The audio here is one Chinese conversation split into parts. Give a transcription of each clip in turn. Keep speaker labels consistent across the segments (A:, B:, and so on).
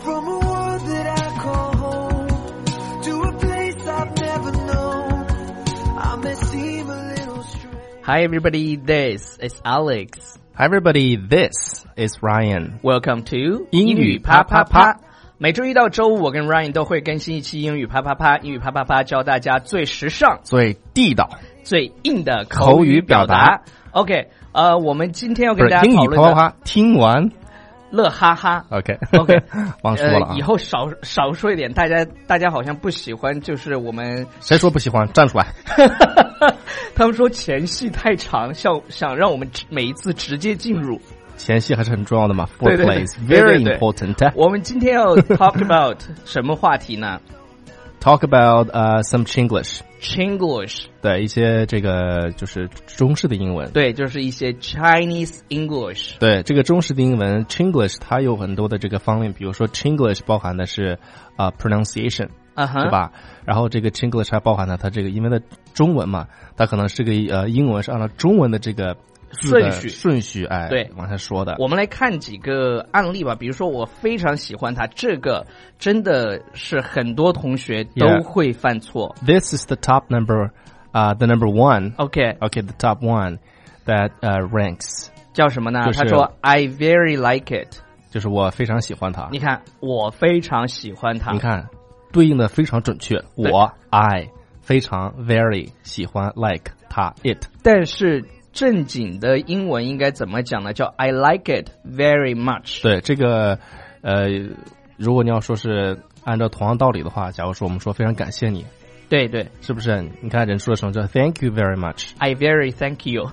A: From a world that I call home to a place I've never known, I may seem a little strange.
B: Hi everybody, this is Alex.
C: Hi everybody, this is Ryan.
B: Welcome to
C: 英语啪啪啪。
B: 每周一到周五，我跟 Ryan 都会更新一期英语啪啪啪。英语啪啪啪教大家最时尚、
C: 最地道、
B: 最硬的口语表达。OK， 我们今天要跟大家讨论的
C: 英语啪啪啪，听完
B: 乐哈哈。
C: OK， 忘说了啊。
B: 以后少说一点，大家好像不喜欢，就是我们
C: 谁说不喜欢？站出来。
B: 他们说前戏太长，想让我们每一次直接进入。
C: 前戏还是很重要的嘛
B: ，foreplay
C: is very important.
B: 我们今天要 talk about 什么话题呢
C: ？Talk about some Chinglish. 对，一些这个就是中式的英文。
B: 对，就是一些 Chinese English.
C: 对，这个中式的英文 Chinglish 它有很多的这个方面，比如说 Chinglish 包含的是pronunciation， 是吧？然后这个 Chinglish 还包含了它这个因为的中文嘛，它可能是个英文是按照中文的这个顺序哎，
B: 对，
C: 往下说的。
B: 我们来看几个案例吧，比如说我非常喜欢它，这个真的是很多同学都会犯错。
C: This is the top number, the number one.
B: Okay,
C: the top one that ranks.
B: 叫什么呢？他说 I very like it，
C: 就是我非常喜欢它。
B: 你看，我非常喜欢它。
C: 你看，对应的非常准确。我 I 非常 very 喜欢 like 它 it，
B: 但是正经的英文应该怎么讲呢？叫 I like it very much。
C: 对，这个如果你要说是按照同样道理的话，假如说我们说非常感谢你，
B: 对对，
C: 是不是？你看人说的时候叫 Thank you very much，
B: I very thank you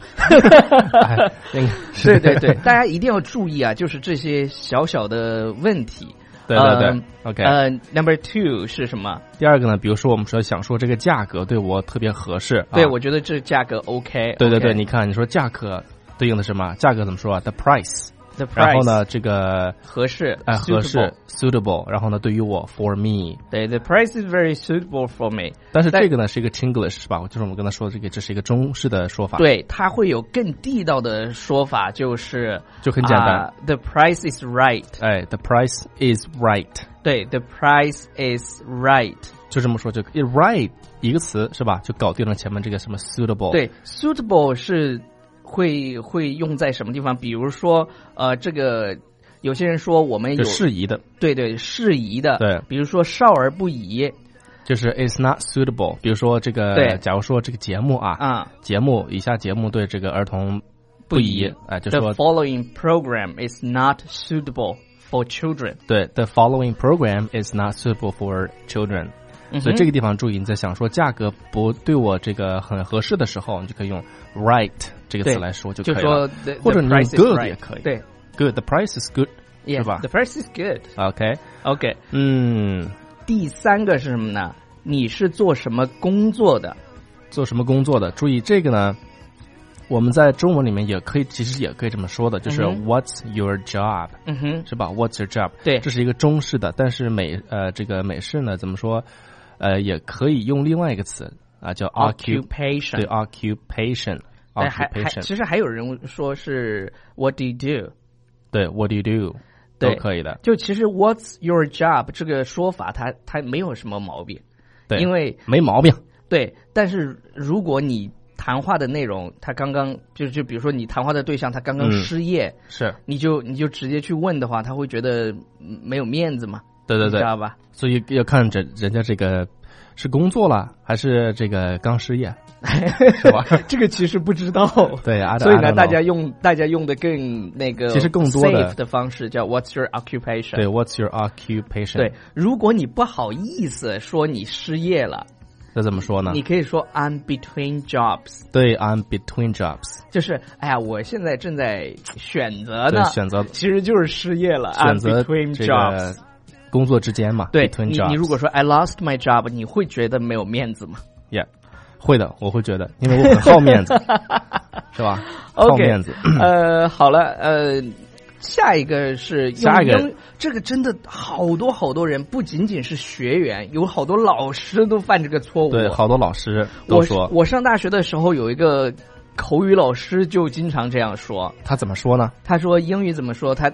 C: 对
B: 对对，大家一定要注意啊，就是这些小小的问题。
C: 对对对，OK。
B: Number 2是什么？
C: 第二个呢，比如说我们想说这个价格对我特别合适，
B: 对，我觉得这价格 OK。
C: 对对对，你看你说价格对应的什么？价格怎么说啊 ？The price。然后呢，这个
B: 合适，
C: 合适 suitable， 然后呢，对于我 for me，
B: 对 the price is very suitable for me。
C: 但是这个呢是一个 Chinglish 是吧？就是我们刚才说的这是一个中式的说法。
B: 对，它会有更地道的说法，就
C: 很简单。
B: The price is right。
C: 哎 ，the price is right。
B: 对 ，the price is right。
C: 就这么说就 right 一个词是吧？就搞定了前面这个什么 suitable。
B: 对 ，suitable 是。会用在什么地方？比如说，这个有些人说我们有
C: 适宜的，
B: 对对，适宜的，
C: 对，
B: 比如说少儿不宜，
C: 就是 it's not suitable。比如说这个，对，假如说这个节目以下节目对这个儿童不宜，哎，就说
B: The following program is not suitable for children。
C: 对 ，the following program is not suitable for children。所以这个地方注意，你在想说价格不对我这个很合适的时候，你就可以用 right 这个词来说就可以了，或者你用 good 也可以。
B: 对
C: ，good，the price is good， 是吧
B: ？The price is good。OK， 第三个是什么呢？你是做什么工作的？
C: 做什么工作的？注意这个呢，我们在中文里面其实也可以这么说的，就是 What's your job？ 是吧 ？What's your job？
B: 对，
C: 这是一个中式的，但是这个美式呢，怎么说？也可以用另外一个词啊，叫
B: occupation。
C: 对 ，occupation。
B: 其实还有人说是 What do you do？
C: 对 ，What do you do？ 都可以的。
B: 就其实 What's your job 这个说法，它没有什么毛病，
C: 对，
B: 因为
C: 没毛病。
B: 对，但是如果你谈话的内容，他刚刚就比如说你谈话的对象他刚刚失业，
C: 是
B: 你就直接去问的话，他会觉得没有面子嘛。
C: 对对对，
B: 知道吧？
C: 所以要看人家这个是工作了还是这个刚失业，是吧？
B: 这个其实不知道。
C: 对，
B: 所以呢，大家用的更那个，
C: 其实更多的
B: safe 的方式叫 What's your occupation？
C: 对 ，What's your occupation？
B: 对，如果你不好意思说你失业了。
C: 那怎么说呢？
B: 你可以说 I'm between jobs。
C: 对 I'm between jobs，
B: 就是哎呀，我现在正在选择呢，
C: 选择
B: 其实就是失业了，
C: 选择
B: I'm between jobs，
C: 工作之间嘛。
B: 对，
C: between jobs。
B: 你如果说 I lost my job， 你会觉得没有面子吗？
C: Yeah， 会的，我会觉得，因为我很好面子，是吧？好面子。
B: 好了，下一个是
C: 下一个，
B: 这个真的好多人，不仅仅是学员，有好多老师都犯这个错误。
C: 对，好多老师都说。
B: 我上大学的时候有一个口语老师就经常这样说。
C: 他怎么说呢？
B: 他说英语怎么说？他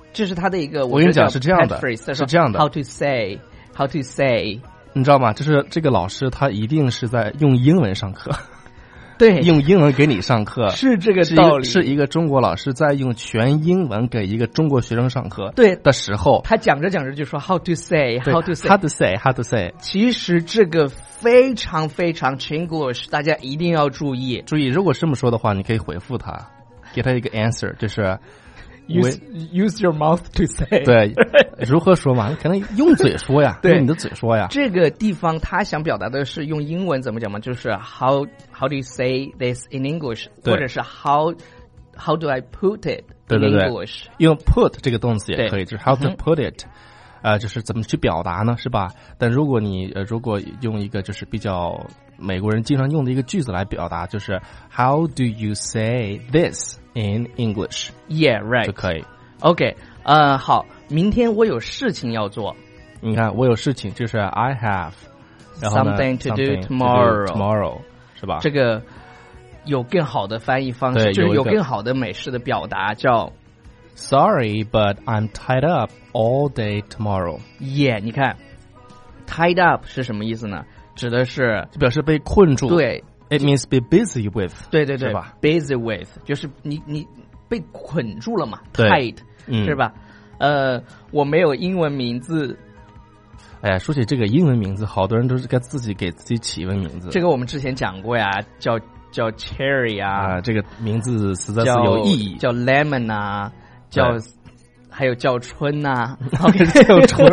B: 这是他的一个，
C: 我跟你讲是这样的，
B: 是
C: 这样的。
B: How to say，
C: 你知道吗？就是这个老师他一定是在用英文上课。
B: 对，
C: 用英文给你上课
B: 是这个道理，
C: 是一个中国老师在用全英文给一个中国学生上课
B: 对
C: 的时候，
B: 他讲着讲着就说 how to say，how to
C: say。
B: 其实这个非常非常 Chinglish， 大家一定要注意。
C: 如果这么说的话，你可以回复他，给他一个 answer， 就是。
B: Use your mouth to say。
C: 对，如何说嘛？你可能用嘴说呀，用你的嘴说呀。
B: 这个地方他想表达的是用英文怎么讲嘛？就是 how do you say this in English， 或者是 how do I put it in English？
C: 用 put 这个动词也可以，就是 how to put it，就是怎么去表达呢？是吧？但如果你如果用一个就是比较美国人经常用的一个句子来表达，就是 how do you say this in English？
B: Yeah, right，
C: 就可以。
B: OK， 好，明天我有事情要做。
C: 你看，我有事情，就是 I have
B: something to do tomorrow，
C: 是吧？
B: 这个有更好的翻译方式，就是有更好的美式的表达，叫
C: Sorry, but I'm tied up all day tomorrow.
B: Yeah， 你看 ，tied up 是什么意思呢？指的是
C: 表示被困住。
B: 对
C: ，it means be busy with。
B: 对，
C: 是吧
B: ？busy with 就是你被捆住了嘛
C: ，tied，
B: 是吧？我没有英文名字。
C: 哎呀，说起这个英文名字，好多人都是给自己起一个名字。
B: 这个我们之前讲过呀，叫 Cherry 啊，
C: 这个名字实在是有意义，
B: 叫 Lemon 啊，还有叫春呐，
C: 叫春，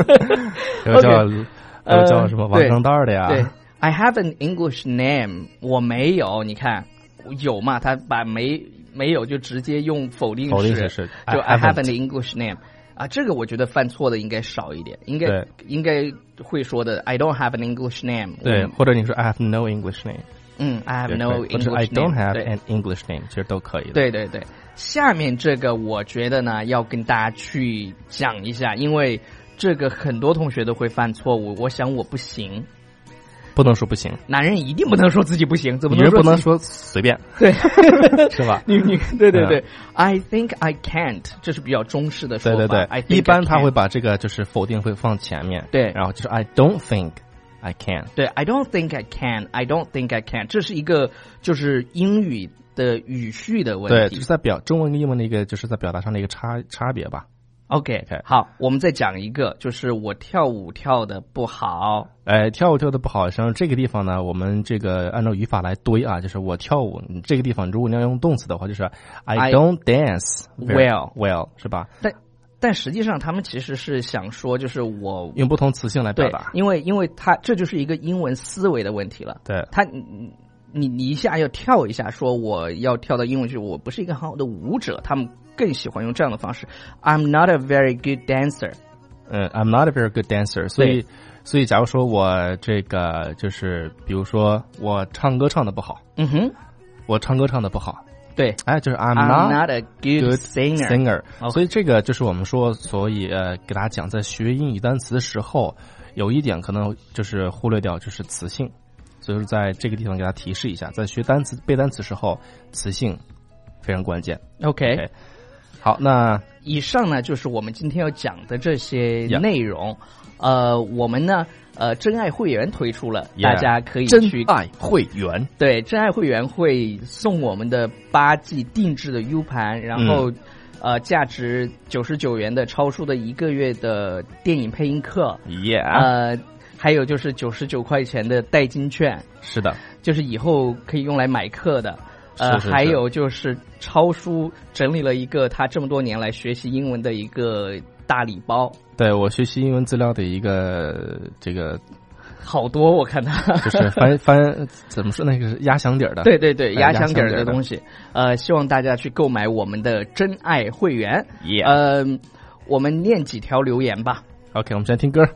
C: 叫什么王钢蛋的呀？
B: 对 ，I have an English name， 我没有，你看有嘛？他把没有就直接用否定式，就 I have an English name。啊，这个我觉得犯错的应该少一点，应该会说的 I don't have an English name。
C: 对，或者你说 I have no English name。
B: I have no English name。
C: I don't have an English name， 其实都可以的。
B: 对，下面这个我觉得呢，要跟大家去讲一下，因为这个很多同学都会犯错误。我想我不行。
C: 不能说不行，
B: 男人一定不能说自己不行，怎么
C: 女人不能说随便，
B: 对，
C: 是吧？
B: 对，I think I can't， 这是比较中式的说法。
C: 对，一般他会把这个就是否定会放前面，
B: 对，
C: 然后就是 I don't think I can，
B: 对 ，I don't think I can，I don't think I can， 这是一个就是英语的语序的问题，
C: 对，就是在中文跟英文的一个就是在表达上的一个差别吧。
B: OK， 好，我们再讲一个，就是我跳舞跳的不好。
C: 跳舞跳的不好，实际上这个地方呢，我们这个按照语法来堆啊，就是我跳舞，这个地方如果你要用动词的话，就是 I don't dance well， 是吧？
B: 但实际上他们其实是想说，就是我
C: 用不同词性来表达，
B: 因为他这就是一个英文思维的问题了。
C: 对，
B: 你一下要跳一下，说我要跳到英文去，我不是一个很好的舞者，他们更喜欢用这样的方式。I'm not a very good dancer。
C: I'm not a very good dancer。所以，假如说我这个就是，比如说我唱歌唱的不好，我唱歌唱的不好，
B: 对，
C: 就是 I'm
B: not a good singer。
C: 所以这个就是我们说，所以给大家讲，在学英语单词的时候，有一点可能就是忽略掉，就是词性。所以说在这个地方给大家提示一下，在学单词背单词时候，词性非常关键。
B: OK，
C: 好，那
B: 以上呢就是我们今天要讲的这些内容。我们呢真爱会员推出了，大家可以去
C: 真爱会员。
B: 对，真爱会员会送我们的8G 定制的 U 盘，然后价值99元的超叔的1个月的电影配音课。还有就是99块钱的代金券，
C: 是的，
B: 就是以后可以用来买课的。还有就是超叔整理了一个他这么多年来学习英文的一个大礼包。
C: 对，我学习英文资料的一个这个
B: 好多，我看他
C: 就是翻怎么说那个是压箱底的，
B: 对，压箱底的东西。希望大家去购买我们的真爱会员。我们念几条留言吧。
C: OK， 我们先听歌。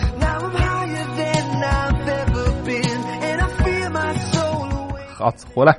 C: 好，回来。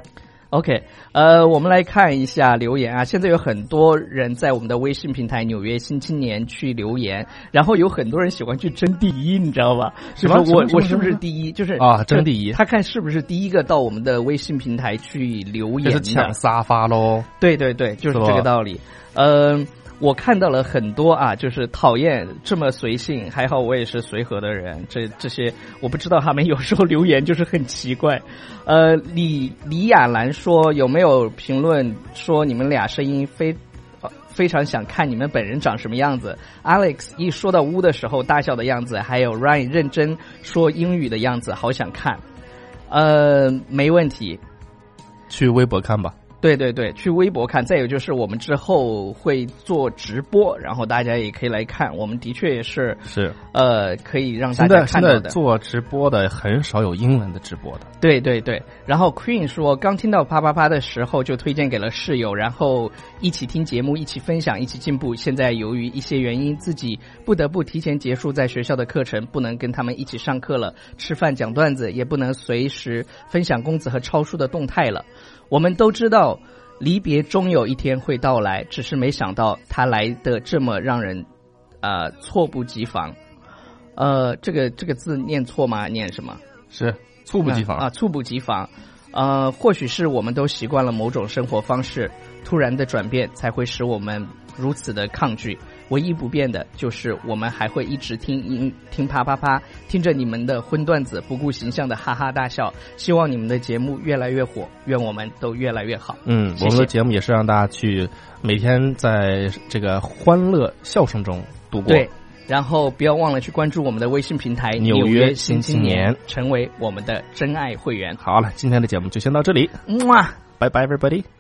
B: OK， 我们来看一下留言啊。现在有很多人在我们的微信平台《纽约新青年》去留言，然后有很多人喜欢去争第一，你知道吧？就是我是不是第一？就是
C: 啊，争第一。
B: 他看是不是第一个到我们的微信平台去留言的，
C: 就是抢沙发咯。
B: 对对对，就是这个道理。我看到了很多啊，就是讨厌这么随性，还好我也是随和的人。这些我不知道他们有时候留言就是很奇怪。李亚兰说有没有评论说你们俩声音非常想看你们本人长什么样子。Alex 一说到污的时候大笑的样子，还有 Ryan 认真说英语的样子，好想看。没问题，
C: 去微博看吧。
B: 对对对，去微博看。再有就是我们之后会做直播，然后大家也可以来看。我们的确也是可以让大家看到的。
C: 现在做直播的很少有英文的直播的。
B: 对对对。然后 Queen 说刚听到啪啪啪的时候就推荐给了室友，然后一起听节目，一起分享，一起进步。现在由于一些原因，自己不得不提前结束在学校的课程，不能跟他们一起上课了，吃饭讲段子，也不能随时分享公子和超叔的动态了。我们都知道离别终有一天会到来，只是没想到它来的这么让人猝不及防。这个字念错吗？念什么？
C: 是猝不及防
B: 啊，猝不及防。或许是我们都习惯了某种生活方式，突然的转变才会使我们如此的抗拒。唯一不变的就是我们还会一直听啪啪啪，听着你们的荤段子，不顾形象的哈哈大笑。希望你们的节目越来越火，愿我们都越来越好。
C: 谢谢。我们的节目也是让大家去每天在这个欢乐笑声中度过。
B: 对，然后不要忘了去关注我们的微信平台《纽约新青年》，成为我们的真爱会员。
C: 好了，今天的节目就先到这里。
B: 哇，
C: 拜拜 everybody。